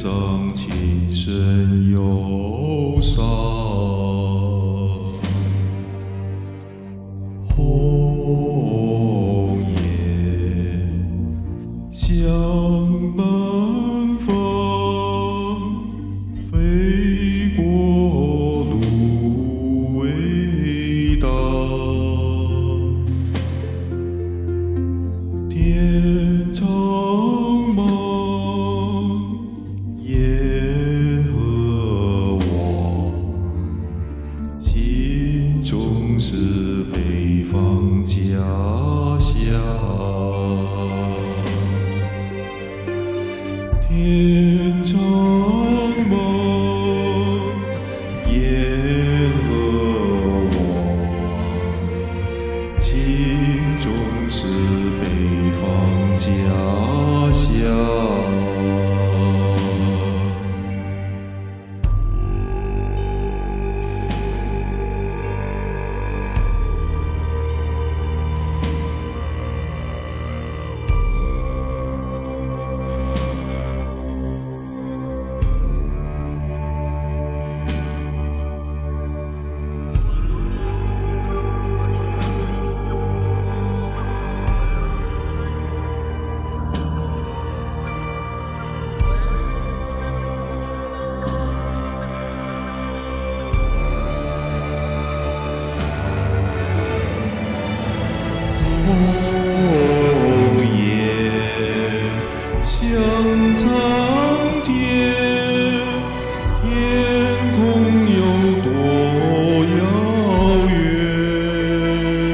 上情深忧伤，红颜向南方，飞过芦苇荡，天苍茫，雁何往？心中是北方家乡。天苍茫，雁何往？心中是北方家乡。红颜向苍天，天空有多遥远？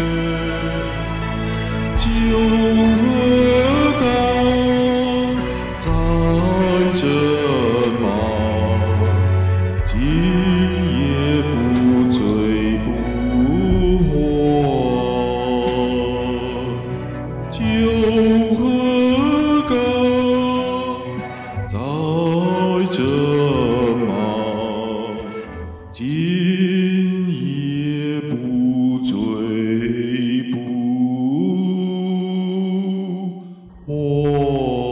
九河港在这吗？今夜不醉不还。九河港在这吗？今夜不醉不还。